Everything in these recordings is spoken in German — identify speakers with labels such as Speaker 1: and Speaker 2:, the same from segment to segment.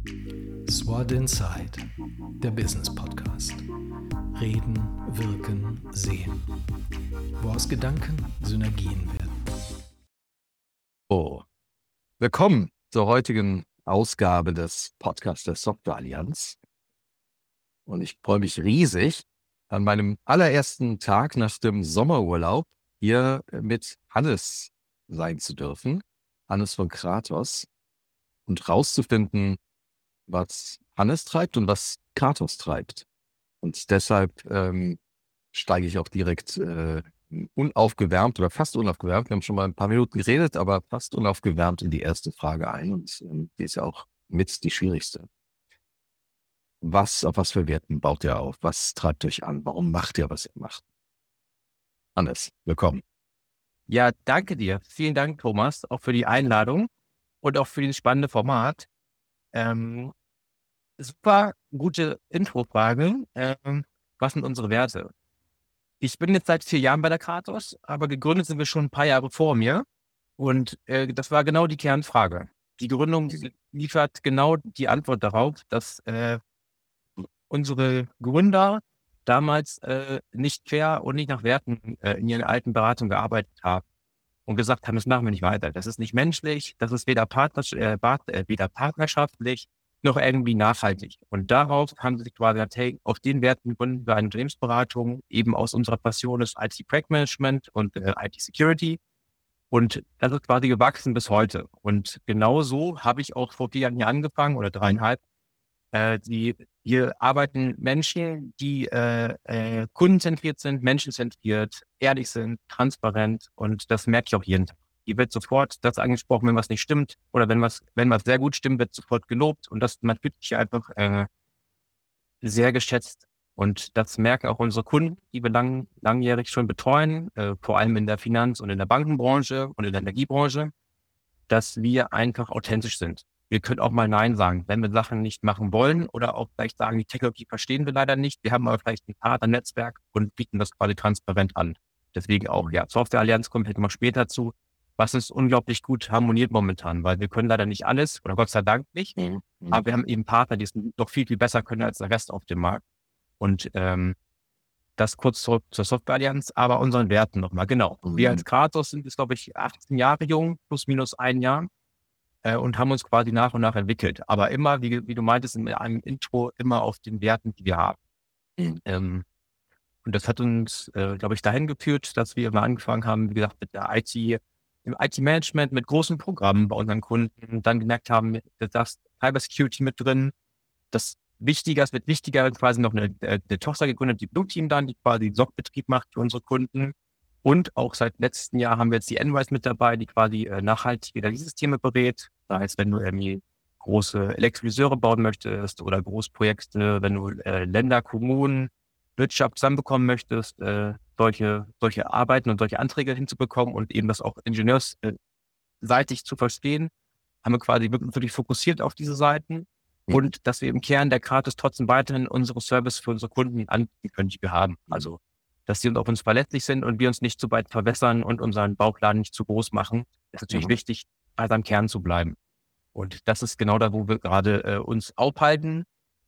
Speaker 1: SWOT Inside, der Business Podcast. Reden, wirken, sehen. Wo aus Gedanken Synergien werden.
Speaker 2: Willkommen zur heutigen Ausgabe des Podcasts der Software Allianz. Und ich freue mich riesig, an meinem allerersten Tag nach dem Sommerurlaub hier mit Hannes sein zu dürfen, Hannes von Kratos, und rauszufinden, was Hannes treibt und was Kratos treibt. Und deshalb steige ich auch direkt unaufgewärmt oder fast unaufgewärmt, wir haben schon mal ein paar Minuten geredet, aber fast unaufgewärmt in die erste Frage ein. Und die ist ja auch mit die schwierigste. Auf was für Werten baut ihr auf? Was treibt euch an? Warum macht ihr, was ihr macht? Hannes, willkommen.
Speaker 3: Ja, danke dir. Vielen Dank, Thomas, auch für die Einladung und auch für dieses spannende Format. Super gute Introfrage. Was sind unsere Werte? Ich bin jetzt seit 4 Jahren bei der Kratos, aber gegründet sind wir schon ein paar Jahre vor mir. Und das war genau die Kernfrage. Die Gründung liefert genau die Antwort darauf, dass unsere Gründer damals nicht fair und nicht nach Werten in ihren alten Beratungen gearbeitet haben und gesagt haben, das machen wir nicht weiter. Das ist nicht menschlich, das ist weder partnerschaftlich noch irgendwie nachhaltig. Und darauf haben sie sich quasi gesagt, hey, auf den Werten gründen wir eine Unternehmensberatung, eben aus unserer Passion ist IT-Projektmanagement und IT-Security. Und das ist quasi gewachsen bis heute. Und genau so habe ich auch vor 4 Jahren hier angefangen oder 3,5. Hier arbeiten Menschen, die kundenzentriert sind, menschenzentriert, ehrlich sind, transparent, und das merke ich auch jeden Tag. Hier wird sofort das angesprochen, wenn was nicht stimmt, oder wenn was sehr gut stimmt, wird sofort gelobt, und man fühlt sich einfach sehr geschätzt. Und das merken auch unsere Kunden, die wir langjährig schon betreuen, vor allem in der Finanz- und in der Bankenbranche und in der Energiebranche, dass wir einfach authentisch sind. Wir können auch mal Nein sagen, wenn wir Sachen nicht machen wollen, oder auch vielleicht sagen, die Technologie verstehen wir leider nicht. Wir haben aber vielleicht ein Partnernetzwerk und bieten das quasi transparent an. Deswegen auch, ja, Software Allianz kommt vielleicht mal später zu, was uns unglaublich gut harmoniert momentan, weil wir können leider nicht alles, oder Gott sei Dank nicht, aber wir haben eben Partner, die es doch viel, viel besser können als der Rest auf dem Markt. Und das kurz zurück zur Software Allianz, aber unseren Werten nochmal, genau. Wir als Kratos sind jetzt, glaube ich, 18 Jahre jung, plus minus 1 Jahr. Und haben uns quasi nach und nach entwickelt. Aber immer, wie du meintest, in einem Intro, immer auf den Werten, die wir haben. Und das hat uns, glaube ich, dahin geführt, dass wir mal angefangen haben, wie gesagt, mit der IT, im IT-Management, mit großen Programmen bei unseren Kunden, dann gemerkt haben, dass Cybersecurity mit drin, es wird wichtiger, quasi noch eine Tochter gegründet, die Blue Team dann, die quasi SOC-Betrieb macht für unsere Kunden. Und auch seit letztem Jahr haben wir jetzt die Enwise mit dabei, die quasi nachhaltige Energiesysteme berät. Das heißt, wenn du irgendwie große Elektrolyseure bauen möchtest oder Großprojekte, wenn du Länder, Kommunen, Wirtschaft zusammenbekommen möchtest, solche Arbeiten und solche Anträge hinzubekommen und eben das auch ingenieursseitig zu verstehen, haben wir quasi wirklich fokussiert auf diese Seiten. Und dass wir im Kern der Kratos trotzdem weiterhin unsere Service für unsere Kunden anbieten können, die wir haben. Also dass sie auf uns verletzlich sind und wir uns nicht zu weit verwässern und unseren Bauchladen nicht zu groß machen. Das ist natürlich wichtig, also am Kern zu bleiben. Und das ist genau da, wo wir gerade uns aufhalten.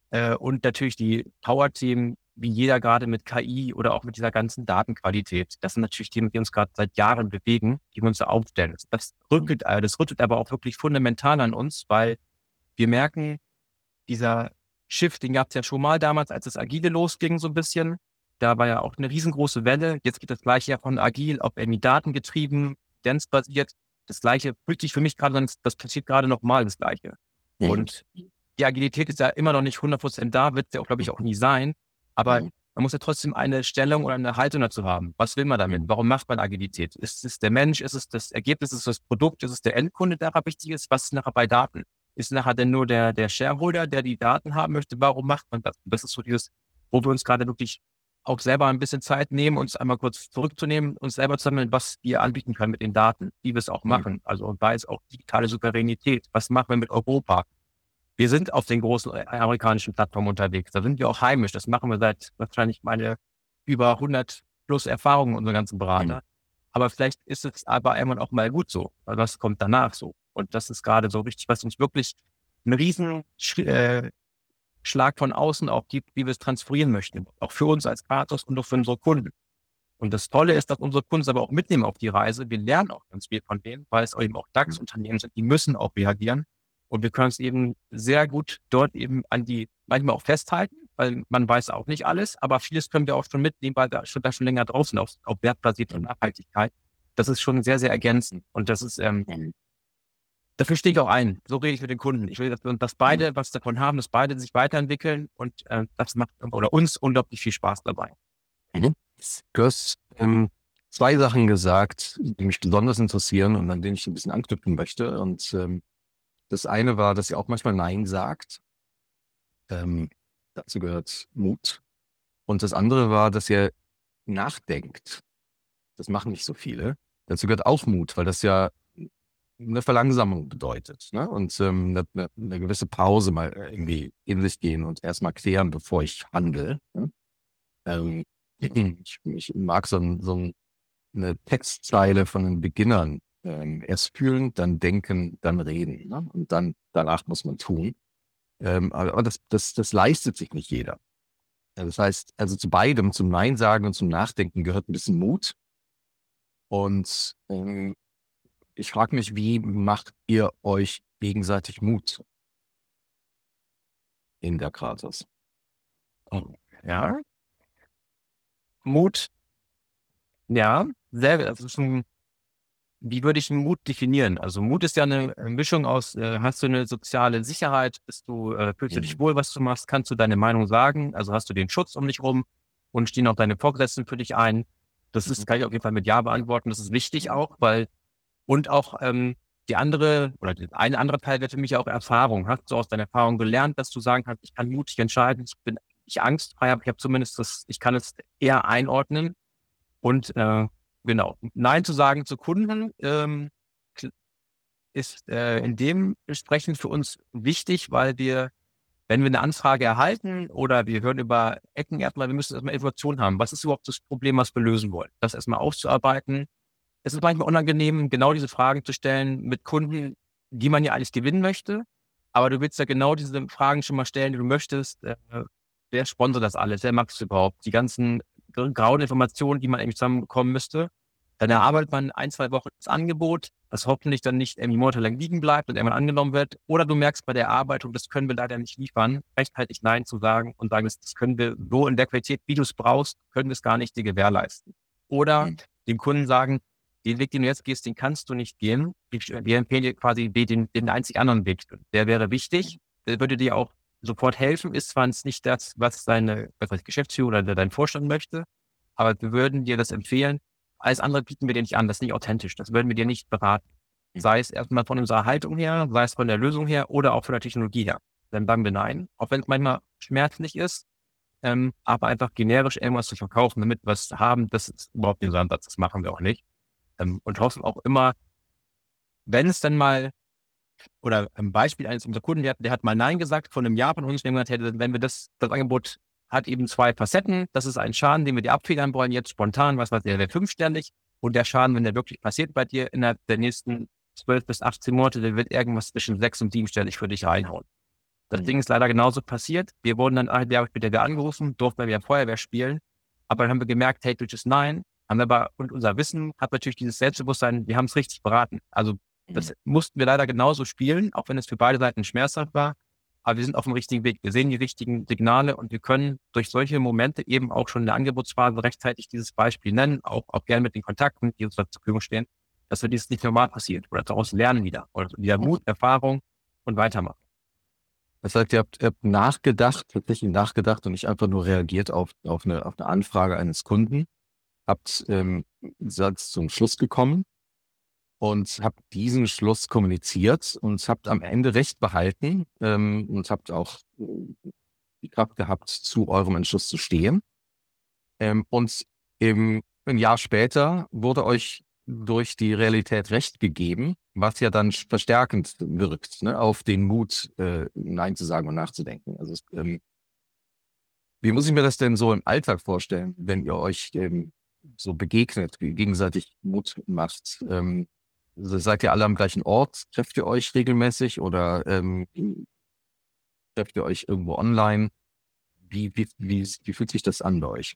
Speaker 3: Und natürlich die Power-Themen, wie jeder gerade mit KI oder auch mit dieser ganzen Datenqualität. Das sind natürlich Themen, die uns gerade seit Jahren bewegen, die wir uns da aufstellen. Das rüttelt aber auch wirklich fundamental an uns, weil wir merken, dieser Shift, den gab es ja schon mal damals, als das Agile losging so ein bisschen. Da war ja auch eine riesengroße Welle. Jetzt geht das Gleiche ja von agil auf irgendwie datengetrieben, evidenzbasiert. Das Gleiche fühlt sich für mich gerade an, das passiert gerade nochmal das Gleiche. Und die Agilität ist ja immer noch nicht 100% da, wird es ja auch, glaube ich, auch nie sein. Aber man muss ja trotzdem eine Stellung oder eine Haltung dazu haben. Was will man damit? Warum macht man Agilität? Ist es der Mensch? Ist es das Ergebnis? Ist es das Produkt? Ist es der Endkunde, der nachher wichtig ist? Was ist nachher bei Daten? Ist nachher denn nur der Shareholder, der die Daten haben möchte? Warum macht man das? Das ist so dieses, wo wir uns gerade wirklich auch selber ein bisschen Zeit nehmen, uns einmal kurz zurückzunehmen, uns selber zu sammeln, was wir anbieten können mit den Daten, wie wir es auch machen. Also da ist auch digitale Souveränität. Was machen wir mit Europa? Wir sind auf den großen amerikanischen Plattformen unterwegs. Da sind wir auch heimisch. Das machen wir seit wahrscheinlich über 100 plus Erfahrungen unserer ganzen Berater. Aber vielleicht ist es aber irgendwann auch mal gut so. Weil was kommt danach so? Und das ist gerade so richtig, was uns wirklich einen riesen Schlag von außen auch gibt, wie wir es transferieren möchten. Auch für uns als Partners und auch für unsere Kunden. Und das Tolle ist, dass unsere Kunden es aber auch mitnehmen auf die Reise. Wir lernen auch ganz viel von denen, weil es eben auch DAX-Unternehmen sind, die müssen auch reagieren. Und wir können es eben sehr gut dort eben an die, manchmal auch festhalten, weil man weiß auch nicht alles, aber vieles können wir auch schon mitnehmen, weil wir da schon länger drauf sind, auf wertbasierte Nachhaltigkeit. Das ist schon sehr, sehr ergänzend. Und das ist, dafür stehe ich auch ein. So rede ich mit den Kunden. Ich will, dass beide was davon haben, dass beide sich weiterentwickeln und das macht oder uns unglaublich viel Spaß dabei.
Speaker 2: Du hast 2 Sachen gesagt, die mich besonders interessieren und an denen ich ein bisschen anknüpfen möchte. Und das eine war, dass ihr auch manchmal Nein sagt. Dazu gehört Mut. Und das andere war, dass ihr nachdenkt. Das machen nicht so viele. Dazu gehört auch Mut, weil das ja eine Verlangsamung bedeutet. Ne? Und eine gewisse Pause mal irgendwie in sich gehen und erstmal klären, bevor ich handle. Ne? Ich mag eine Textzeile von den Beginnern. Erst fühlen, dann denken, dann reden. Ne? Und danach muss man tun. Aber das leistet sich nicht jeder. Das heißt, also zu beidem, zum Nein sagen und zum Nachdenken gehört ein bisschen Mut. Und ich frage mich, wie macht ihr euch gegenseitig Mut in der Kratos?
Speaker 3: Ja. Mut, ja, also wie würde ich Mut definieren? Also Mut ist ja eine Mischung aus, hast du eine soziale Sicherheit, fühlst du dich wohl, was du machst, kannst du deine Meinung sagen, also hast du den Schutz um dich rum und stehen auch deine Vorgesetzten für dich ein. Kann ich auf jeden Fall mit Ja beantworten, das ist wichtig auch, und auch ein anderer Teil wäre für mich auch Erfahrung. Hast du aus deiner Erfahrung gelernt, dass du sagen kannst, ich kann mutig entscheiden, ich bin nicht angstfrei, aber ich habe zumindest ich kann es eher einordnen. Und genau, Nein zu sagen zu Kunden ist in dem entsprechend für uns wichtig, weil wenn wir eine Anfrage erhalten oder wir hören über Ecken erstmal, wir müssen erstmal Informationen haben. Was ist überhaupt das Problem, was wir lösen wollen? Das erstmal aufzuarbeiten. Es ist manchmal unangenehm, genau diese Fragen zu stellen mit Kunden, die man ja eigentlich gewinnen möchte. Aber du willst ja genau diese Fragen schon mal stellen, die du möchtest. Wer sponsert das alles? Wer macht es überhaupt? Die ganzen grauen Informationen, die man irgendwie zusammenbekommen müsste. Dann erarbeitet man 1-2 Wochen das Angebot, das hoffentlich dann nicht irgendwie monatelang liegen bleibt und irgendwann angenommen wird. Oder du merkst bei der Erarbeitung, das können wir leider nicht liefern, rechtzeitig Nein zu sagen und sagen, das können wir so in der Qualität, wie du es brauchst, können wir es gar nicht dir gewährleisten. Oder dem Kunden sagen, den Weg, den du jetzt gehst, den kannst du nicht gehen. Wir empfehlen dir quasi den einzig anderen Weg. Der wäre wichtig, der würde dir auch sofort helfen, ist zwar nicht das, was deine Geschäftsführer oder dein Vorstand möchte, aber wir würden dir das empfehlen. Alles andere bieten wir dir nicht an, das ist nicht authentisch, das würden wir dir nicht beraten. Sei es erstmal von unserer Haltung her, sei es von der Lösung her oder auch von der Technologie her. Dann sagen wir nein, auch wenn es manchmal schmerzlich ist, aber einfach generisch irgendwas zu verkaufen, damit wir was haben, das ist überhaupt nicht unser Ansatz, das machen wir auch nicht. Und hoffen auch immer, wenn es dann mal, oder ein Beispiel eines unserer Kunden, der hat mal Nein gesagt von einem Jahr von uns, wir haben gesagt, wenn wir das Angebot hat eben 2 Facetten, das ist ein Schaden, den wir dir abfedern wollen, jetzt spontan, der wäre 5-stellig und der Schaden, wenn der wirklich passiert bei dir innerhalb der nächsten 12 bis 18 Monate, der wird irgendwas zwischen 6- und 7-stellig für dich reinhauen. Das Ding ist leider genauso passiert. Wir wurden dann 1 Jahr später wieder angerufen, durften wir wieder Feuerwehr spielen, aber dann haben wir gemerkt, hey, durch das Nein, und unser Wissen hat natürlich dieses Selbstbewusstsein, wir haben es richtig beraten. Also das mussten wir leider genauso spielen, auch wenn es für beide Seiten schmerzhaft war. Aber wir sind auf dem richtigen Weg. Wir sehen die richtigen Signale und wir können durch solche Momente eben auch schon in der Angebotsphase rechtzeitig dieses Beispiel nennen, auch gerne mit den Kontakten, die uns zur Verfügung stehen, dass wir dieses nicht normal passiert oder daraus lernen wieder. Oder wieder Mut, Erfahrung und weitermachen.
Speaker 2: Das heißt, ihr habt tatsächlich nachgedacht und nicht einfach nur reagiert auf eine Anfrage eines Kunden. Seid zum Schluss gekommen und habt diesen Schluss kommuniziert und habt am Ende Recht behalten und habt auch die Kraft gehabt, zu eurem Entschluss zu stehen. Und ein Jahr später wurde euch durch die Realität Recht gegeben, was ja dann verstärkend wirkt, ne, auf den Mut, Nein zu sagen und nachzudenken. Also wie muss ich mir das denn so im Alltag vorstellen, wenn ihr euch so begegnet, gegenseitig Mut macht? Seid ihr alle am gleichen Ort? Trefft ihr euch regelmäßig oder Trefft ihr euch irgendwo online? Wie fühlt sich das an bei euch?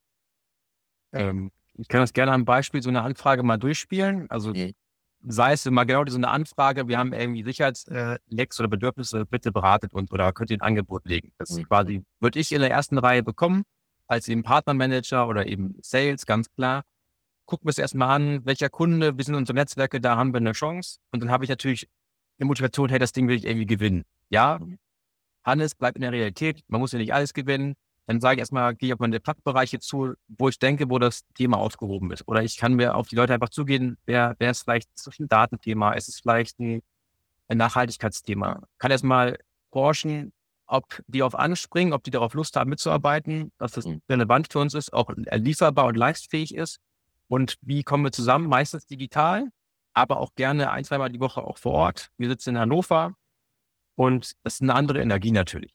Speaker 3: Ich kann das gerne am Beispiel so eine Anfrage mal durchspielen. Also sei es mal genau so eine Anfrage, wir haben irgendwie Sicherheitslecks oder Bedürfnisse, bitte beratet uns oder könnt ihr ein Angebot legen. Das ist quasi, würde ich in der ersten Reihe bekommen, als eben Partnermanager oder eben Sales, ganz klar. Gucken wir es erstmal an, welcher Kunde, wir sind unsere Netzwerke, da haben wir eine Chance. Und dann habe ich natürlich eine Motivation, hey, das Ding will ich irgendwie gewinnen. Ja, Hannes bleibt in der Realität, man muss ja nicht alles gewinnen. Dann sage ich erstmal, gehe ich auf meine Fachbereiche zu, wo ich denke, wo das Thema aufgehoben ist. Oder ich kann mir auf die Leute einfach zugehen, wer ist vielleicht ein Datenthema, ist es vielleicht ein Nachhaltigkeitsthema. Kann erstmal forschen, ob die auf anspringen, ob die darauf Lust haben mitzuarbeiten, dass das relevant für uns ist, auch lieferbar und leistungsfähig ist. Und wie kommen wir zusammen? Meistens digital, aber auch gerne 1-2 Mal die Woche auch vor Ort. Wir sitzen in Hannover und das ist eine andere Energie natürlich.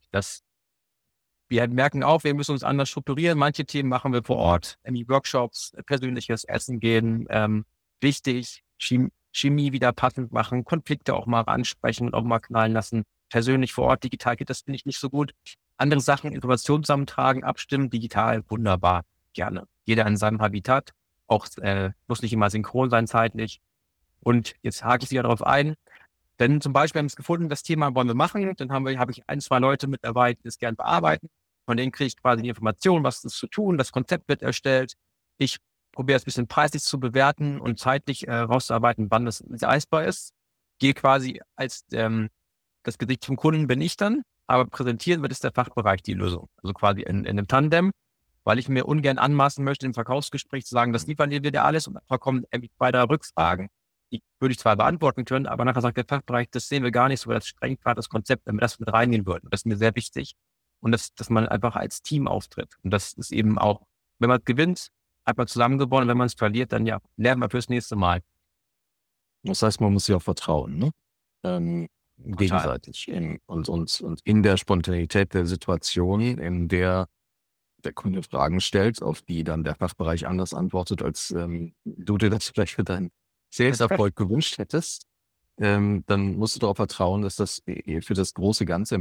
Speaker 3: Wir merken auch, wir müssen uns anders strukturieren. Manche Themen machen wir vor Ort. Workshops, persönliches Essen gehen, wichtig, Chemie wieder passend machen, Konflikte auch mal ansprechen und auch mal knallen lassen. Persönlich vor Ort, digital geht das, finde ich, nicht so gut. Andere Sachen, Informationen zusammentragen, abstimmen, digital, wunderbar, gerne. Jeder in seinem Habitat, auch muss nicht immer synchron sein zeitlich. Und jetzt hake ich wieder darauf ein, denn zum Beispiel haben wir es gefunden, das Thema wollen wir machen, dann habe ich 1-2 Leute mit dabei, die das gerne bearbeiten. Von denen kriege ich quasi die Information, was ist zu tun, das Konzept wird erstellt. Ich probiere es ein bisschen preislich zu bewerten und zeitlich rauszuarbeiten, wann das leistbar ist. Gehe quasi als das Gesicht zum Kunden bin ich dann, aber präsentieren wird es der Fachbereich die Lösung. Also quasi in einem Tandem, weil ich mir ungern anmaßen möchte, im Verkaufsgespräch zu sagen, das liefern wir dir alles und dann kommen irgendwie 2-3 Rückfragen. Die würde ich zwar beantworten können, aber nachher sagt der Fachbereich, das sehen wir gar nicht so, weil das streng war das Konzept, wenn wir das mit reinnehmen würden. Das ist mir sehr wichtig. Und dass man einfach als Team auftritt. Und das ist eben auch, wenn man gewinnt, hat man zusammengewonnen. Und wenn man es verliert, dann ja, lernt man fürs nächste Mal.
Speaker 2: Das heißt, man muss sich auch vertrauen, ne? Gegenseitig. Und in der Spontanität der Situation, in der der Kunde Fragen stellt, auf die dann der Fachbereich anders antwortet, als du dir das vielleicht für deinen Sales-Erfolg gewünscht hättest, dann musst du darauf vertrauen, dass das für das große Ganze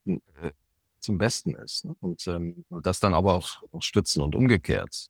Speaker 2: zum Besten ist. Ne? Und das dann aber auch stützen und umgekehrt.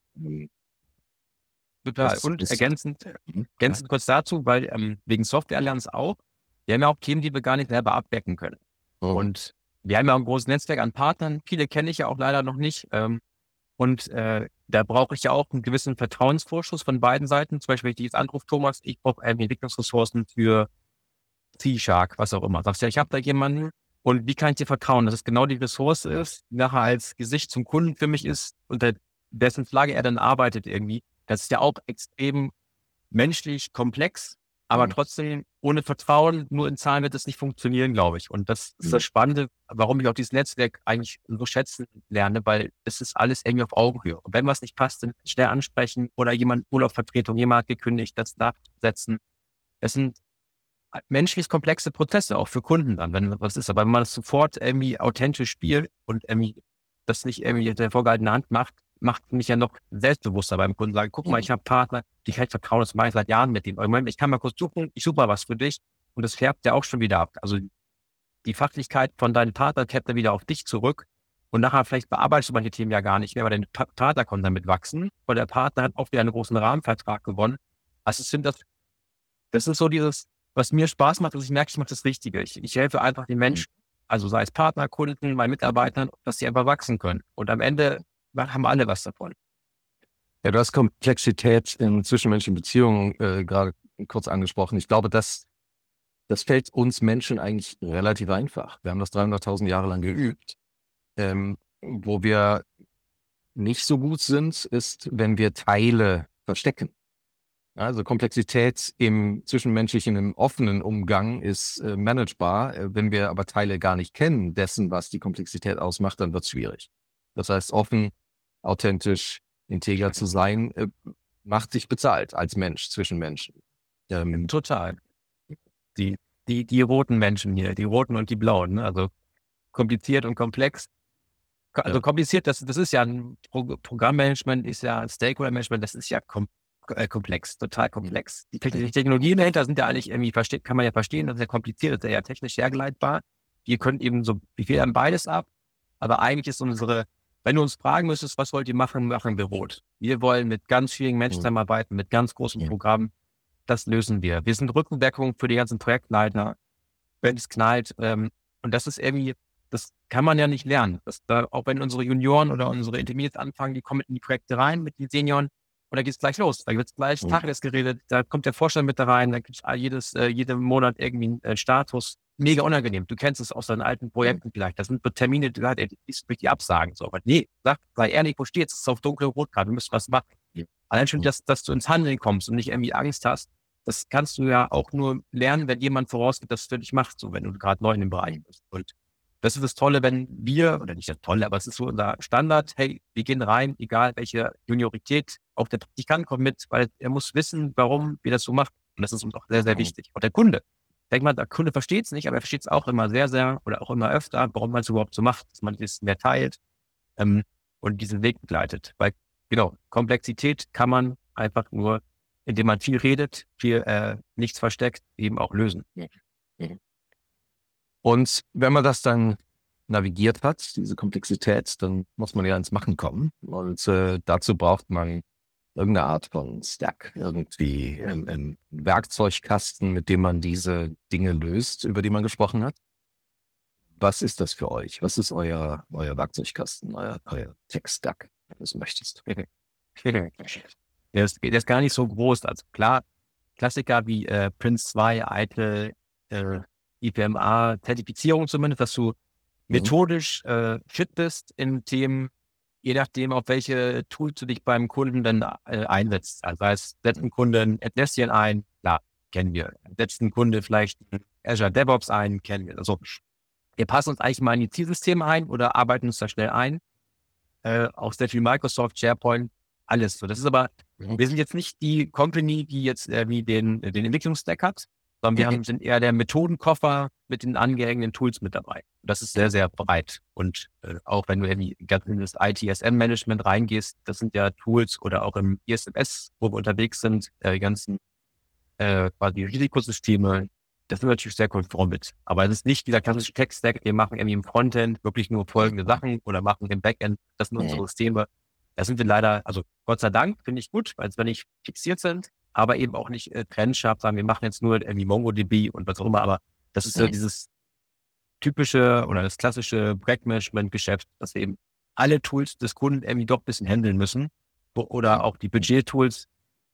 Speaker 3: Total. Und ergänzend kurz dazu, weil wegen Software Allianz auch, wir haben ja auch Themen, die wir gar nicht selber abdecken können. Und wir haben ja ein großes Netzwerk an Partnern, viele kenne ich ja auch leider noch nicht. Und da brauche ich ja auch einen gewissen Vertrauensvorschuss von beiden Seiten. Zum Beispiel, wenn ich dich jetzt anrufe, Thomas, ich brauche Entwicklungsressourcen für C-Shark, was auch immer. Sagst du, ja, ich habe da jemanden. Und wie kann ich dir vertrauen, dass es genau die Ressource ist, die nachher als Gesicht zum Kunden für mich ist, unter dessen Flagge er dann arbeitet irgendwie. Das ist ja auch extrem menschlich komplex, aber trotzdem ohne Vertrauen, nur in Zahlen wird es nicht funktionieren, glaube ich. Und das ist das Spannende, warum ich auch dieses Netzwerk eigentlich so schätzen lerne, weil es ist alles irgendwie auf Augenhöhe. Und wenn was nicht passt, dann schnell ansprechen oder Urlaubsvertretung, jemand hat gekündigt, das nachsetzen. Es sind menschlich komplexe Prozesse auch für Kunden dann, wenn was ist. Aber wenn man es sofort irgendwie authentisch spielt und irgendwie das nicht irgendwie der vorgehaltenen Hand macht mich ja noch selbstbewusster beim Kunden. Sagen, guck mal, ich habe Partner, die kann ich vertrauen, das mache ich seit Jahren mit denen. Ich kann mal kurz suchen, ich suche mal was für dich und das färbt ja auch schon wieder ab. Also die Fachlichkeit von deinem Partner kehrt dann wieder auf dich zurück und nachher vielleicht bearbeitest du manche Themen ja gar nicht mehr, weil dein Partner konnte damit wachsen, weil der Partner hat auch wieder einen großen Rahmenvertrag gewonnen. Also das ist so dieses, was mir Spaß macht, dass ich merke, ich mache das Richtige. Ich helfe einfach den Menschen, also sei es Partner, Kunden, meinen Mitarbeitern, dass sie einfach wachsen können. Und am Ende haben alle was davon.
Speaker 2: Ja, du hast Komplexität in zwischenmenschlichen Beziehungen gerade kurz angesprochen. Ich glaube, das fällt uns Menschen eigentlich relativ einfach. Wir haben das 300.000 Jahre lang geübt. Wo wir nicht so gut sind, ist, wenn wir Teile verstecken. Also Komplexität im zwischenmenschlichen, im offenen Umgang ist managebar. Wenn wir aber Teile gar nicht kennen, dessen, was die Komplexität ausmacht, dann wird es schwierig. Das heißt, offen, authentisch, integer zu sein, macht sich bezahlt als Mensch zwischen Menschen.
Speaker 3: Total. Die roten Menschen hier, die roten und die blauen, ne? Also kompliziert und komplex. Also kompliziert, das ist ja ein Programmmanagement, ist ja ein Stakeholder-Management, das ist ja komplex, total komplex. Die Technologien dahinter sind ja eigentlich irgendwie kann man ja verstehen, das ist ja kompliziert, das ist ja technisch hergeleitbar. wir können eben so, wir federn beides ab, aber eigentlich ist wenn du uns fragen müsstest, was wollt ihr machen, machen wir rot. Wir wollen mit ganz vielen Menschen zusammenarbeiten, mit ganz großen Programmen. Das lösen wir. Wir sind Rückendeckung für die ganzen Projektleiter, wenn es knallt. Und das ist irgendwie, das kann man ja nicht lernen. Auch wenn unsere Junioren oder unsere Intermediates anfangen, die kommen in die Projekte rein mit den Senioren und da geht es gleich los. Da wird es gleich Tacheles geredet, da kommt der Vorstand mit da rein, da gibt es jeden Monat irgendwie einen Status. Mega unangenehm. Du kennst es aus deinen alten Projekten vielleicht. Das sind Termine, die liest durch die Absagen. So. Aber nee, sei ehrlich, wo steht's? Es ist auf dunkelrot gerade, wir müssen was machen. Allein schon, dass du ins Handeln kommst und nicht irgendwie Angst hast, das kannst du ja auch nur lernen, wenn jemand vorausgeht, das für dich macht, so wenn du gerade neu in dem Bereich bist. Und das ist das Tolle, wenn oder nicht das Tolle, aber es ist so unser Standard, hey, wir gehen rein, egal welche Juniorität, auch der Praktikant kommt mit, weil er muss wissen, warum wir das so machen. Und das ist uns auch sehr, sehr wichtig. Und der Kunde, denkt man, der Kunde versteht es nicht, aber er versteht es auch immer sehr, sehr oder auch immer öfter, warum man es überhaupt so macht, dass man es mehr teilt und diesen Weg begleitet. Weil, genau, Komplexität kann man einfach nur, indem man viel redet, nichts versteckt, eben auch lösen.
Speaker 2: Und wenn man das dann navigiert hat, diese Komplexität, dann muss man ja ins Machen kommen. Und dazu braucht man irgendeine Art von Stack, irgendwie ein Werkzeugkasten, mit dem man diese Dinge löst, über die man gesprochen hat. Was ist das für euch? Was ist euer Werkzeugkasten, euer Tech-Stack, wenn du es möchtest?
Speaker 3: Der ist gar nicht so groß. Also klar, Klassiker wie Prince2, Eitel, IPMA, Zertifizierung zumindest, dass du methodisch fit bist in Themen, je nachdem, auf welche Tools du dich beim Kunden dann einsetzt. Also heißt, setzt ein Kunde ein Atlassian ein, klar, kennen wir. Setzt ein Kunde vielleicht ein Azure DevOps ein, kennen wir. Also wir passen uns eigentlich mal in die Zielsysteme ein oder arbeiten uns da schnell ein. Auch sehr viel Microsoft, SharePoint, alles so. Das ist aber, wir sind jetzt nicht die Company, die jetzt wie den Entwicklungsstack hat, sondern wir sind eher der Methodenkoffer mit den angehängten Tools mit dabei. Das ist sehr, sehr breit. Und auch wenn du irgendwie ganz in das ITSM-Management reingehst, das sind ja Tools oder auch im ISMS, wo wir unterwegs sind, die ganzen quasi Risikosysteme, das sind natürlich sehr konform mit. Aber es ist nicht dieser klassische Tech-Stack, wir machen irgendwie im Frontend wirklich nur folgende Sachen oder machen im Backend, das sind unsere Systeme. Da sind wir leider, also Gott sei Dank, finde ich gut, weil wir nicht fixiert sind, aber eben auch nicht trennscharf sagen, wir machen jetzt nur irgendwie MongoDB und was auch immer, aber das ist so dieses typische oder das klassische Projektmanagement-Geschäft, dass wir eben alle Tools des Kunden irgendwie doch ein bisschen handeln müssen oder auch die Budget-Tools,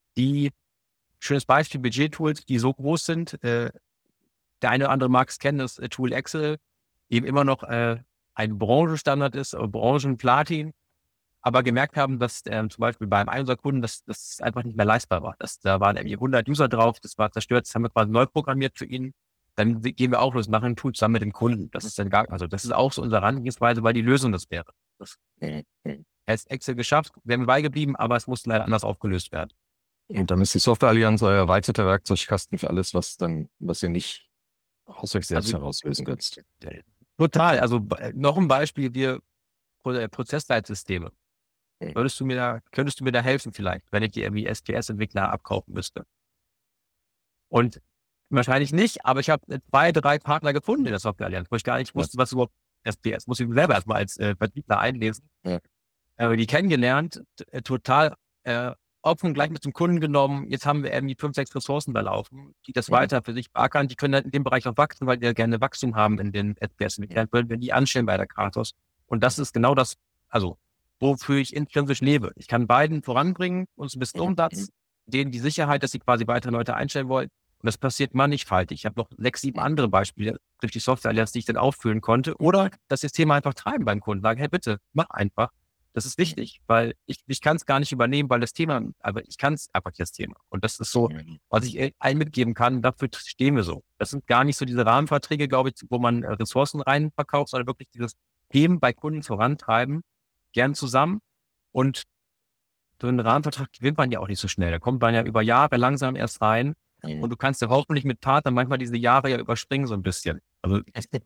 Speaker 3: schönes Beispiel, Budget-Tools, die so groß sind, der eine oder andere mag es kennen, das Tool Excel eben immer noch ein Branchenstandard ist, Branchenplatin, aber gemerkt haben, dass zum Beispiel beim einen unserer Kunden, das einfach nicht mehr leistbar war. Da waren irgendwie 100 User drauf, das war zerstört, das haben wir quasi neu programmiert für ihn. Dann gehen wir auch los, machen ein Tool zusammen mit dem Kunden. Das ist dann das ist auch so unsere Herangehensweise, weil die Lösung das wäre. Er ist Excel geschafft, wären wir beigeblieben, aber es muss leider anders aufgelöst werden.
Speaker 2: Und dann ist die Software-Allianz euer erweiterter Werkzeugkasten für alles, was ihr nicht aus euch selbst herauslösen könnt.
Speaker 3: Total. Also noch ein Beispiel, wir Prozessleitsysteme. Könntest du mir da helfen vielleicht, wenn ich dir irgendwie SPS-Entwickler abkaufen müsste? Und wahrscheinlich nicht, aber ich habe 2, 3 Partner gefunden in der Software-Allianz, wo ich gar nicht wusste, was überhaupt SPS, muss ich mir selber erstmal als Vertriebler einlesen. Die kennengelernt, total offen gleich mit zum Kunden genommen. Jetzt haben wir irgendwie 5, 6 Ressourcen da laufen, die das weiter für sich beackern. Die können dann in dem Bereich auch wachsen, weil die ja gerne Wachstum haben in den SPS-Entwicklern, würden wir die anstellen bei der Kratos. Und das ist genau das, also wofür ich intrinsisch lebe. Ich kann beiden voranbringen, uns ein bisschen Umsatz, denen die Sicherheit, dass sie quasi weitere Leute einstellen wollen. Und das passiert mannigfaltig. Ich habe noch 6, 7 andere Beispiele durch die Software-Allianz, die ich dann auffüllen konnte. Oder das System einfach treiben beim Kunden. Sagen, hey, bitte, mach einfach. Das ist wichtig, weil ich kann es gar nicht übernehmen, weil aber ich kann es einfach das Thema. Und das ist so, was ich allen mitgeben kann, dafür stehen wir so. Das sind gar nicht so diese Rahmenverträge, glaube ich, wo man Ressourcen rein verkauft, sondern wirklich dieses Themen bei Kunden vorantreiben, gern zusammen. Und so einen Rahmenvertrag gewinnt man ja auch nicht so schnell. Da kommt man ja über Jahre langsam erst rein. Und du kannst ja hoffentlich mit Partnern manchmal diese Jahre ja überspringen so ein bisschen. Also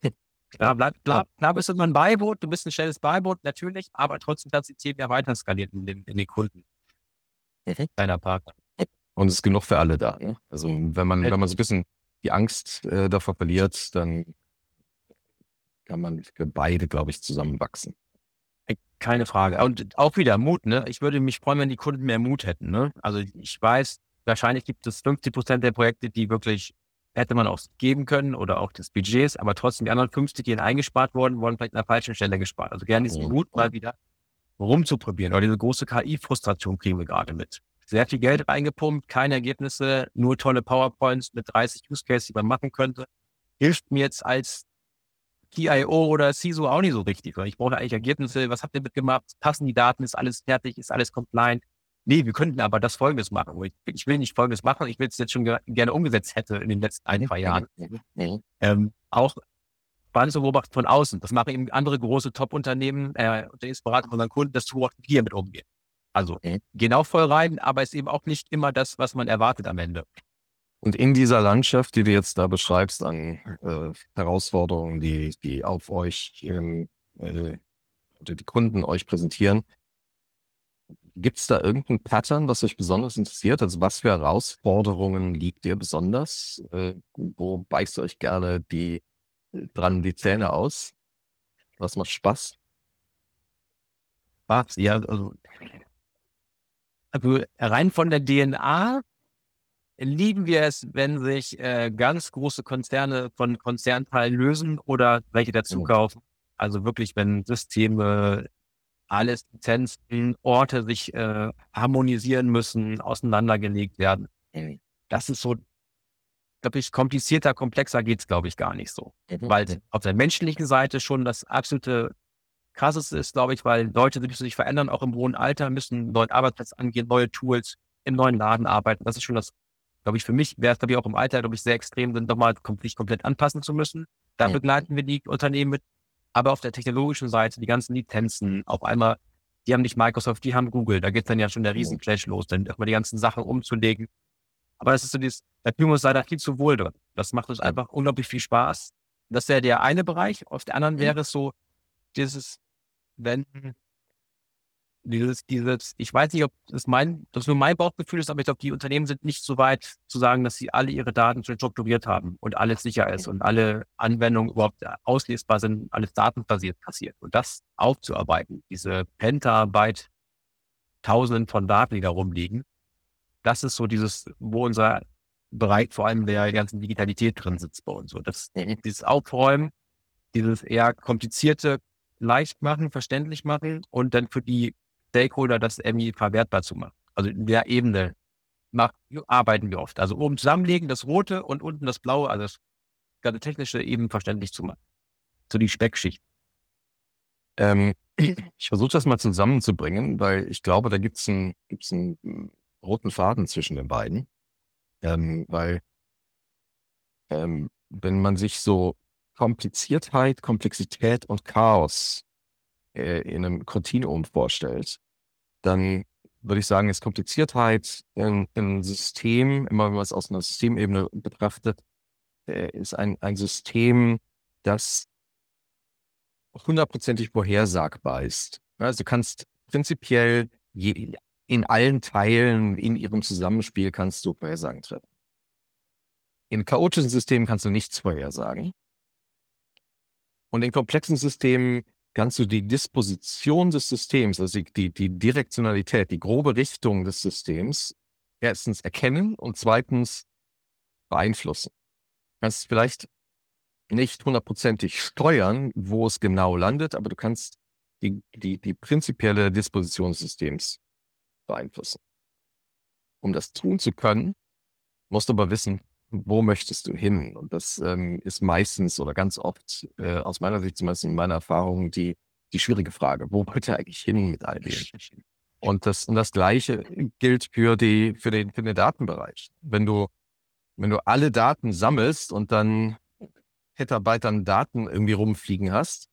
Speaker 3: klar bist du immer ein Beiboot, du bist ein schnelles Beiboot, natürlich, aber trotzdem kannst du die Themen ja weiter skalieren in den Kunden deiner Partner.
Speaker 2: Und es ist genug für alle da. Also wenn man so ein bisschen die Angst davor verliert, dann kann man für beide, glaube ich, zusammenwachsen.
Speaker 3: Keine Frage. Und auch wieder Mut, ne? Ich würde mich freuen, wenn die Kunden mehr Mut hätten, ne? Also ich weiß, wahrscheinlich gibt es 50% der Projekte, die wirklich hätte man auch geben können oder auch des Budgets, aber trotzdem die anderen 50, die eingespart wurden vielleicht an der falschen Stelle gespart. Also gerne diesen Mut mal wieder rumzuprobieren. Oder diese große KI-Frustration kriegen wir gerade mit. Sehr viel Geld reingepumpt, keine Ergebnisse, nur tolle PowerPoints mit 30 Use Cases, die man machen könnte. Hilft mir jetzt als CIO oder CISO auch nicht so richtig. Ich brauche eigentlich Ergebnisse. Was habt ihr mitgemacht? Passen die Daten? Ist alles fertig? Ist alles compliant? Nee, wir könnten aber das Folgendes machen. Ich will nicht Folgendes machen. Ich will es jetzt schon gerne umgesetzt hätte in den letzten 1-2 Jahren. Auch spannend zu beobachten von außen. Das machen eben andere große Top-Unternehmen, Unternehmensberater von unseren Kunden, das zu beobachten, wie hier mit umgehen. Also gehen auch voll rein, aber ist eben auch nicht immer das, was man erwartet am Ende.
Speaker 2: Und in dieser Landschaft, die du jetzt da beschreibst, an Herausforderungen, die auf euch oder die Kunden euch präsentieren, gibt es da irgendein Pattern, was euch besonders interessiert? Also was für Herausforderungen liegt ihr besonders? Wo beißt ihr euch gerne die Zähne aus? Was macht Spaß?
Speaker 3: Ja, also rein von der DNA lieben wir es, wenn sich ganz große Konzerne von Konzernteilen lösen oder welche dazu kaufen. Also wirklich, wenn Systeme, alles Lizenzen, Orte sich harmonisieren müssen, auseinandergelegt werden. Das ist so, glaube ich, komplizierter, komplexer geht's, glaube ich, gar nicht so. Weil auf der menschlichen Seite schon das absolute Krasseste ist, glaube ich, weil Leute müssen sich verändern, auch im hohen Alter, müssen einen neuen Arbeitsplatz angehen, neue Tools, im neuen Laden arbeiten. Das ist schon das, glaube ich, für mich wäre es, glaube ich, auch im Alter, glaube ich, sehr extrem, sind nochmal sich komplett anpassen zu müssen. Da begleiten wir die Unternehmen mit. Aber auf der technologischen Seite, die ganzen Lizenzen, auf einmal, die haben nicht Microsoft, die haben Google. Da geht dann ja schon der Riesenclash los, dann erstmal die ganzen Sachen umzulegen. Aber das ist so dieses, da fühlen wir uns leider viel zu wohl drin. Das macht uns einfach unglaublich viel Spaß. Das wäre der eine Bereich. Auf der anderen wäre es so, wenn ich weiß nicht, ob das nur mein Bauchgefühl ist, aber ich glaube, die Unternehmen sind nicht so weit zu sagen, dass sie alle ihre Daten schon strukturiert haben und alles sicher ist und alle Anwendungen überhaupt auslesbar sind, alles datenbasiert passiert. Und das aufzuarbeiten, diese Petabyte, Tausenden von Daten, die da rumliegen, das ist so wo unser Bereich vor allem der ganzen Digitalität drin sitzt bei uns. So, dieses Aufräumen, dieses eher komplizierte leicht machen, verständlich machen und dann für die Stakeholder das irgendwie verwertbar zu machen. Also in der Ebene arbeiten wir oft. Also oben zusammenlegen, das Rote und unten das Blaue, also das ganze Technische eben verständlich zu machen. So die Speckschicht.
Speaker 2: Ich versuche das mal zusammenzubringen, weil ich glaube, da gibt's einen roten Faden zwischen den beiden. Weil wenn man sich so Kompliziertheit, Komplexität und Chaos in einem Kontinuum vorstellt, dann würde ich sagen, ist Kompliziertheit ein System, immer wenn man es aus einer Systemebene betrachtet, ist ein System, das 100%ig vorhersagbar ist. Also du kannst prinzipiell in allen Teilen in ihrem Zusammenspiel kannst du Vorhersagen treffen. In chaotischen Systemen kannst du nichts vorhersagen. Und in komplexen Systemen kannst du die Disposition des Systems, also die Direktionalität, die grobe Richtung des Systems, erstens erkennen und zweitens beeinflussen. Du kannst vielleicht nicht 100%ig steuern, wo es genau landet, aber du kannst die prinzipielle Disposition des Systems beeinflussen. Um das tun zu können, musst du aber wissen, wo möchtest du hin? Und das ist meistens oder ganz oft, aus meiner Sicht zumindest in meiner Erfahrung, die schwierige Frage. Wo wollt ihr eigentlich hin mit all dem? Und das Gleiche gilt für den Datenbereich. Wenn du alle Daten sammelst und dann Petabyte an Daten irgendwie rumfliegen hast,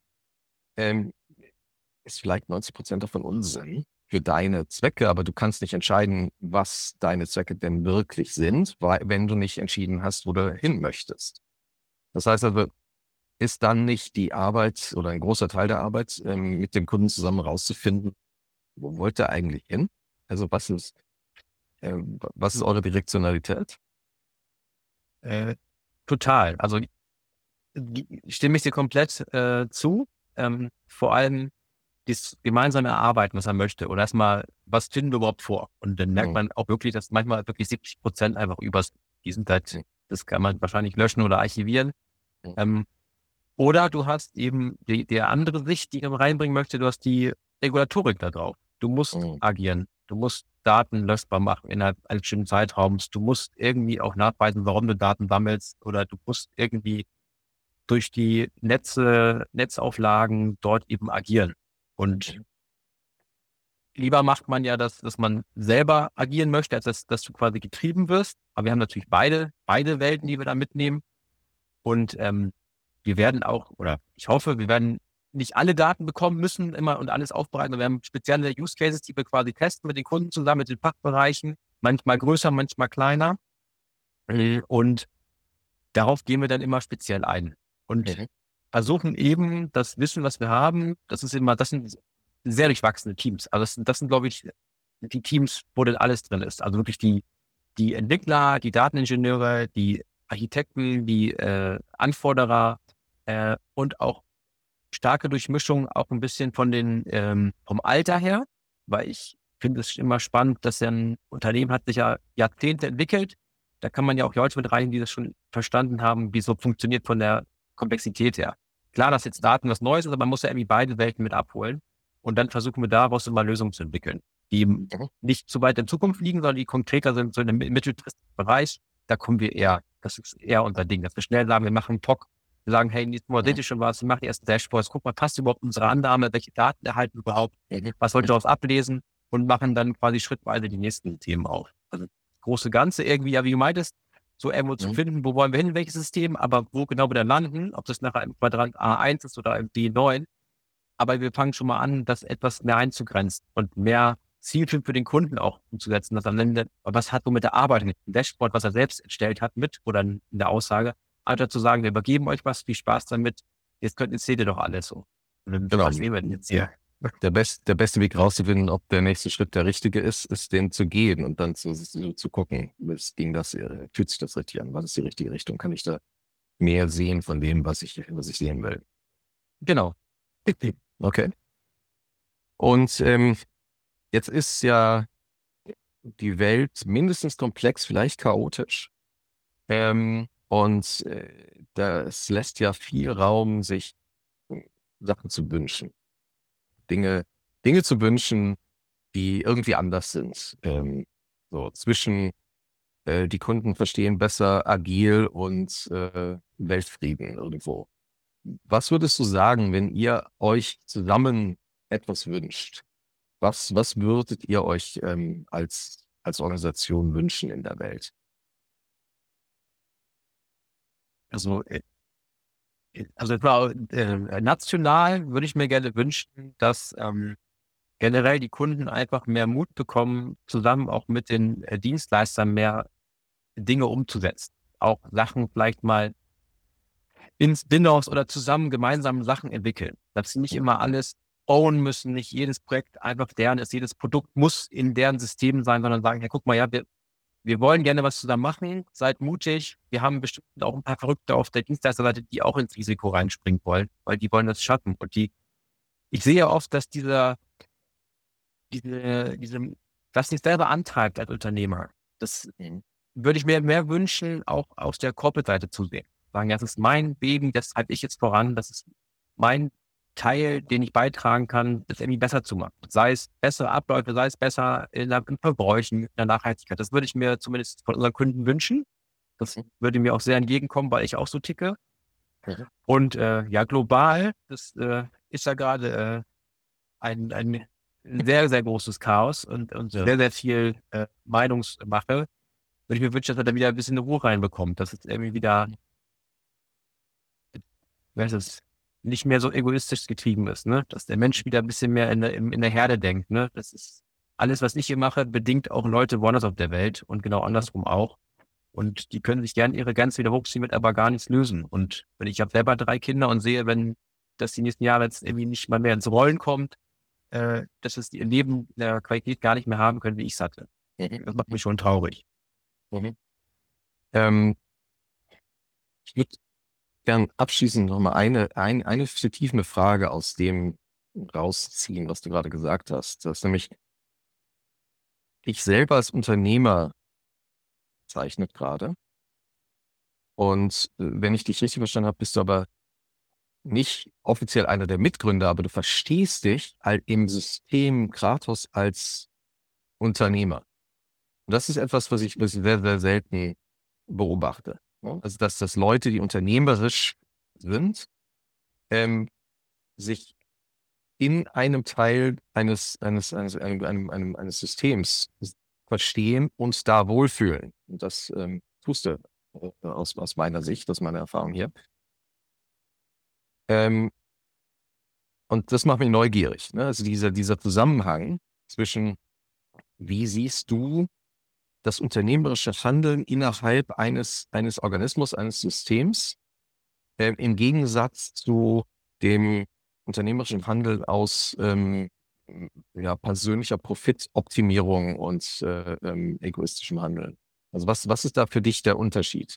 Speaker 2: ist vielleicht 90% davon Unsinn für deine Zwecke, aber du kannst nicht entscheiden, was deine Zwecke denn wirklich sind, wenn du nicht entschieden hast, wo du hin möchtest. Das heißt also, ist dann nicht die Arbeit oder ein großer Teil der Arbeit, mit dem Kunden zusammen rauszufinden, wo wollt ihr eigentlich hin? Also was ist eure Direktionalität?
Speaker 3: Total. Also stimme ich dir komplett zu. Vor allem das gemeinsame Erarbeiten, was er möchte. Oder erstmal, was finden wir überhaupt vor? Und dann merkt man auch wirklich, dass manchmal wirklich 70% einfach die sind halt, das kann man wahrscheinlich löschen oder archivieren. Oder du hast eben die andere Sicht, die ich reinbringen möchte, du hast die Regulatorik da drauf. Du musst agieren. Du musst Daten löschbar machen innerhalb eines bestimmten Zeitraums. Du musst irgendwie auch nachweisen, warum du Daten sammelst. Oder du musst irgendwie durch die Netzauflagen dort eben agieren. Und lieber macht man ja dass man selber agieren möchte, als dass du quasi getrieben wirst. Aber wir haben natürlich beide Welten, die wir da mitnehmen. Und wir werden auch, oder ich hoffe, wir werden nicht alle Daten bekommen müssen immer und alles aufbereiten. Wir haben spezielle Use Cases, die wir quasi testen mit den Kunden zusammen, mit den Fachbereichen, manchmal größer, manchmal kleiner. Und darauf gehen wir dann immer speziell ein und versuchen eben das Wissen, was wir haben, das sind sehr durchwachsene Teams. Also das sind, glaube ich, die Teams, wo dann alles drin ist. Also wirklich die Entwickler, die Dateningenieure, die Architekten, die Anforderer und auch starke Durchmischung auch ein bisschen vom Alter her, weil ich finde es immer spannend, dass ein Unternehmen hat sich ja Jahrzehnte entwickelt. Da kann man ja auch Leute mit rein, die das schon verstanden haben, wie es so funktioniert von der Komplexität her. Klar, dass jetzt Daten was Neues ist, aber man muss ja irgendwie beide Welten mit abholen. Und dann versuchen wir daraus immer Lösungen zu entwickeln, die nicht zu weit in Zukunft liegen, sondern die konkreter sind, so in einem mittelfristigen Bereich. Da kommen wir das ist eher unser Ding, dass wir schnell sagen, wir machen einen POC, wir sagen, hey, nächstes Mal seht ihr schon was, wir machen die ersten Dashboards, guck mal, passt überhaupt unsere Annahme, welche Daten erhalten wir überhaupt, was wollt ihr daraus ablesen und machen dann quasi schrittweise die nächsten Themen auf. Also das große Ganze irgendwie, ja, wie du meintest, so irgendwo zu finden, wo wollen wir hin, welches System, aber wo genau wir dann landen, ob das nachher im Quadrant A1 ist oder im D9. Aber wir fangen schon mal an, das etwas mehr einzugrenzen und mehr zielführend für den Kunden auch umzusetzen, dass am Ende, was hat womit er arbeitet, ein Dashboard, was er selbst erstellt hat mit oder in der Aussage, einfach zu sagen, wir übergeben euch was, viel Spaß damit, jetzt seht ihr doch alles so. Und dann, was nehmen wir denn jetzt hier?
Speaker 2: Der beste Weg rauszufinden, ob der nächste Schritt der richtige ist den zu gehen und dann zu gucken, fühlt sich das richtig an, was ist die richtige Richtung, kann ich da mehr sehen von dem, was ich sehen will.
Speaker 3: Genau.
Speaker 2: Okay. Und jetzt ist ja die Welt mindestens komplex, vielleicht chaotisch. Und das lässt ja viel Raum, sich Sachen zu wünschen. Dinge zu wünschen, die irgendwie anders sind. So zwischen die Kunden verstehen besser agil und Weltfrieden irgendwo. Was würdest du sagen, wenn ihr euch zusammen etwas wünscht? Was würdet ihr euch als Organisation wünschen in der Welt?
Speaker 3: Also etwa national würde ich mir gerne wünschen, dass generell die Kunden einfach mehr Mut bekommen, zusammen auch mit den Dienstleistern mehr Dinge umzusetzen. Auch Sachen vielleicht mal in Spin-offs oder zusammen gemeinsam Sachen entwickeln. Dass sie nicht immer alles own müssen, nicht jedes Projekt einfach deren ist, jedes Produkt muss in deren System sein, sondern sagen, ja, guck mal, ja, wir wollen gerne was zusammen machen, seid mutig. Wir haben bestimmt auch ein paar Verrückte auf der Dienstleisterseite, die auch ins Risiko reinspringen wollen, weil die wollen das schaffen. Und ich sehe oft, dass was sich selber antreibt als Unternehmer, das würde ich mir mehr wünschen, auch aus der Corporate-Seite zu sehen. Sagen, ja, das ist mein Baby, das halte ich jetzt voran, das ist mein Teil, den ich beitragen kann, das irgendwie besser zu machen. Sei es bessere Abläufe, sei es besser in Verbräuchen, in der Nachhaltigkeit. Das würde ich mir zumindest von unseren Kunden wünschen. Das würde mir auch sehr entgegenkommen, weil ich auch so ticke. Und ja, global, das ist ja gerade ein sehr, sehr großes Chaos und sehr, sehr viel Meinungsmache. Würde ich mir wünschen, dass er da wieder ein bisschen Ruhe reinbekommt, dass es irgendwie wieder, nicht mehr so egoistisch getrieben ist, ne? Dass der Mensch wieder ein bisschen mehr in der Herde denkt, ne? Das ist alles, was ich hier mache, bedingt auch Leute woanders auf der Welt und genau andersrum auch. Und die können sich gerne ihre Grenzen wieder hochziehen, mit aber gar nichts lösen. Und wenn ich habe selber 3 Kinder und sehe, wenn das die nächsten Jahre jetzt irgendwie nicht mal mehr ins Rollen kommt, dass es ihr Leben in der Qualität gar nicht mehr haben können, wie ich es hatte. Das macht mich schon traurig.
Speaker 2: Ich würde gern abschließend nochmal eine vertiefende Frage aus dem rausziehen, was du gerade gesagt hast. Das ist nämlich, ich selber als Unternehmer zeichnet gerade. Und wenn ich dich richtig verstanden habe, bist du aber nicht offiziell einer der Mitgründer, aber du verstehst dich im System Kratos als Unternehmer. Und das ist etwas, was ich sehr, sehr selten beobachte. Ne? Also, dass Leute, die unternehmerisch sind, sich in einem Teil eines Systems verstehen und da wohlfühlen. Und das tust du aus meiner Sicht, aus meiner Erfahrung hier. Und das macht mich neugierig. Ne? Also dieser Zusammenhang zwischen, wie siehst du das unternehmerische Handeln innerhalb eines Organismus, eines Systems, im Gegensatz zu dem unternehmerischen Handeln aus persönlicher Profitoptimierung und egoistischem Handeln. Also was ist da für dich der Unterschied?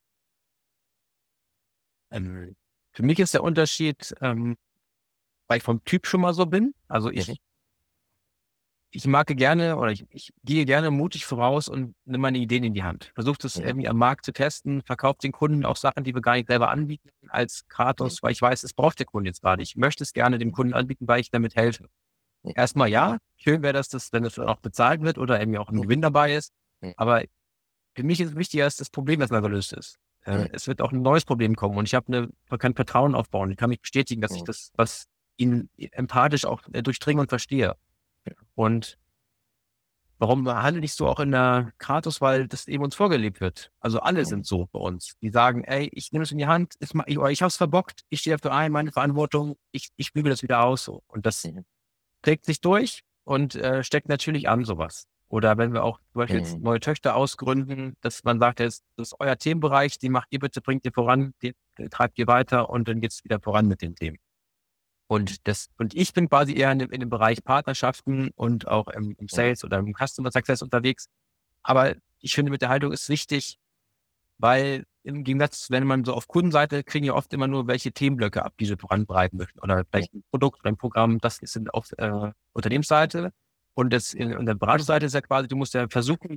Speaker 3: Für mich ist der Unterschied, weil ich vom Typ schon mal so bin. Also ich mag gerne oder ich gehe gerne mutig voraus und nehme meine Ideen in die Hand. Versuche das irgendwie am Markt zu testen, verkaufe den Kunden auch Sachen, die wir gar nicht selber anbieten als Kratos, weil ich weiß, es braucht der Kunde jetzt gerade. Ich möchte es gerne dem Kunden anbieten, weil ich damit helfe. Erstmal ja, schön wäre das, wenn das auch bezahlt wird oder irgendwie auch ein Gewinn dabei ist. Aber für mich ist es wichtiger, dass das Problem erstmal gelöst ist. Es wird auch ein neues Problem kommen und ich kann Vertrauen aufbauen. Ich kann mich bestätigen, dass ich das, was ihn empathisch auch durchdringe und verstehe. Und warum handle ich so auch in der Kratos? Weil das eben uns vorgelebt wird. Also alle sind so bei uns. Die sagen, ey, ich nehme es in die Hand, ich habe es verbockt, ich stehe dafür ein, meine Verantwortung, ich bügele das wieder aus. So. Und das trägt sich durch und steckt natürlich an sowas. Oder wenn wir auch zum Beispiel jetzt neue Töchter ausgründen, dass man sagt, das ist euer Themenbereich, die macht ihr bitte, bringt ihr voran, den treibt ihr weiter und dann geht es wieder voran mit den Themen. Und ich bin quasi eher in dem Bereich Partnerschaften und auch im Sales oder im Customer Success unterwegs. Aber ich finde, mit der Haltung ist wichtig, weil im Gegensatz, wenn man so auf Kundenseite kriegen ja oft immer nur welche Themenblöcke ab, die sie voranbreiten möchten. Oder vielleicht ein Produkt oder ein Programm, das ist auf Unternehmensseite. Und das in der Beratungsseite ist ja quasi, du musst ja versuchen,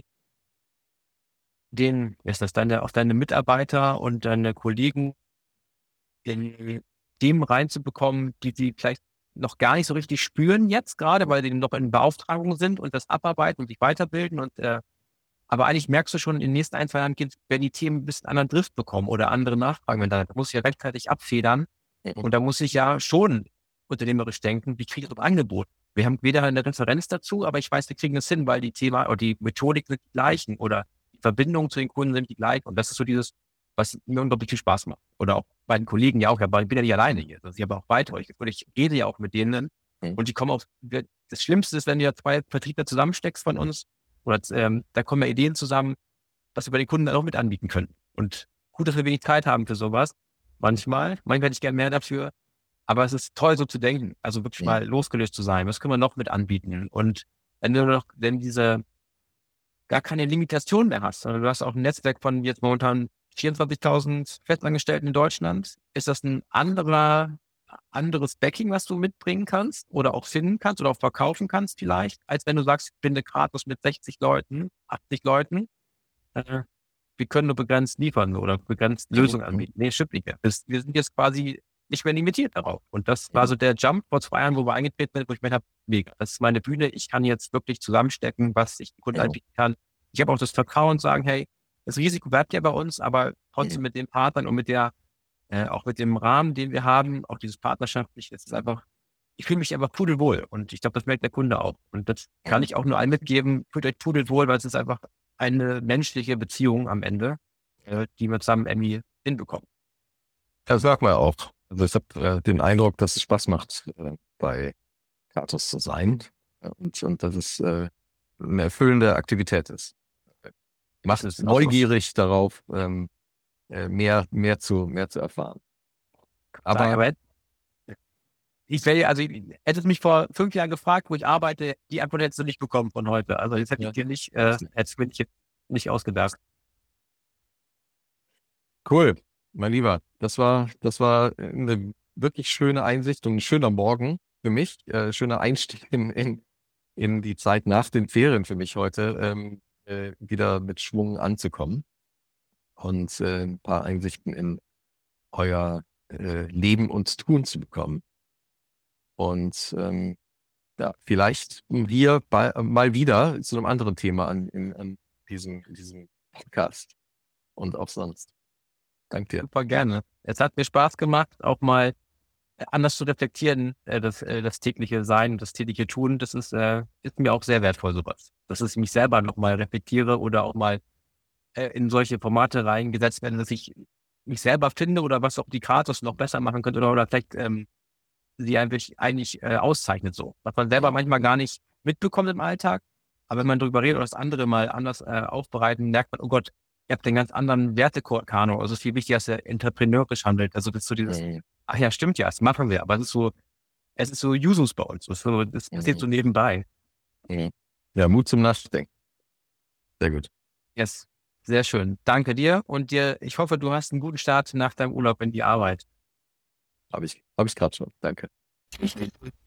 Speaker 3: deine Mitarbeiter und deine Kollegen in Themen reinzubekommen, die sie vielleicht noch gar nicht so richtig spüren jetzt gerade, weil sie noch in Beauftragung sind und das abarbeiten und sich weiterbilden. Aber eigentlich merkst du schon, in den nächsten 1, 2 Jahren werden die Themen ein bisschen anderen Drift bekommen oder andere Nachfragen. Da muss ich ja rechtzeitig abfedern. Und da muss ich ja schon unternehmerisch denken, wie kriege ich das Angebot? Wir haben weder eine Referenz dazu, aber ich weiß, wir kriegen es hin, weil die Thema oder die Methodik sind die gleichen oder die Verbindungen zu den Kunden sind die gleichen. Und das ist so dieses, was mir unglaublich viel Spaß macht. Oder auch bei den Kollegen ja auch, aber ich bin ja nicht alleine hier. Also ich habe auch weitere. Ich rede ja auch mit denen und die kommen auf. Das Schlimmste ist, wenn du ja 2 Vertriebler zusammensteckst von uns oder da kommen ja Ideen zusammen, was wir bei den Kunden dann auch mit anbieten können. Und gut, dass wir wenig Zeit haben für sowas. Manchmal hätte ich gerne mehr dafür. Aber es ist toll, so zu denken. Also wirklich mal losgelöst zu sein. Was können wir noch mit anbieten? Und wenn diese gar keine Limitation mehr hast, sondern du hast auch ein Netzwerk von jetzt momentan 24.000 Festangestellten in Deutschland, ist das ein anderes Backing, was du mitbringen kannst oder auch finden kannst oder auch verkaufen kannst vielleicht, als wenn du sagst, ich bin eine Kratos mit 60 Leuten, 80 Leuten. Wir können nur begrenzt liefern oder begrenzt Lösungen anbieten. Nee, stimmt nicht mehr. Wir sind jetzt quasi nicht mehr limitiert darauf. Und das war so der Jump vor 2 Jahren, wo wir eingetreten sind, wo ich mir habe, mega, das ist meine Bühne, ich kann jetzt wirklich zusammenstecken, was ich dem Kunden anbieten kann. Ich habe auch das Vertrauen, sagen, hey, das Risiko bleibt ja bei uns, aber trotzdem mit den Partnern und auch mit dem Rahmen, den wir haben, auch dieses partnerschaftliche, das ist einfach, ich fühle mich einfach pudelwohl und ich glaube, das merkt der Kunde auch. Und das kann ich auch nur allen mitgeben, fühlt euch pudelwohl, weil es ist einfach eine menschliche Beziehung am Ende, die wir zusammen irgendwie hinbekommen.
Speaker 2: Das sagt man auch. Also ich habe den Eindruck, dass es Spaß macht, bei Kratos zu sein und dass es eine erfüllende Aktivität ist. Macht es neugierig darauf, mehr zu erfahren.
Speaker 3: Aber hättest mich vor 5 Jahren gefragt, wo ich arbeite, die Antwort hättest du nicht bekommen von heute. Also jetzt hätte ich dir hättest du mir nicht ausgedacht.
Speaker 2: Cool. Mein Lieber, das war eine wirklich schöne Einsicht und ein schöner Morgen für mich, schöner Einstieg in die Zeit nach den Ferien für mich heute, wieder mit Schwung anzukommen und ein paar Einsichten in euer Leben und Tun zu bekommen. Und ja, vielleicht wir mal wieder zu einem anderen Thema an diesem Podcast und auch sonst. Danke dir.
Speaker 3: Super gerne. Es hat mir Spaß gemacht, auch mal anders zu reflektieren, das tägliche Sein und das tägliche Tun. Das ist mir auch sehr wertvoll, sowas. Dass ich mich selber nochmal reflektiere oder auch mal in solche Formate reingesetzt werde, dass ich mich selber finde oder was auch die Kratos noch besser machen könnte oder vielleicht sie eigentlich auszeichnet so. Was man selber manchmal gar nicht mitbekommt im Alltag. Aber wenn man darüber redet oder das andere mal anders aufbereiten, merkt man, oh Gott, ihr habt den ganz anderen Wertekanon. Also es ist viel wichtiger, dass er entrepreneurisch handelt. Also das ist so dieses, ach ja, stimmt ja, das machen wir. Aber es ist so Jusus bei uns. Das passiert so nebenbei.
Speaker 2: Ja, Mut zum Nachdenken. Sehr gut.
Speaker 3: Yes, sehr schön. Danke dir und dir. Ich hoffe, du hast einen guten Start nach deinem Urlaub in die Arbeit.
Speaker 2: Habe ich gerade schon. Danke.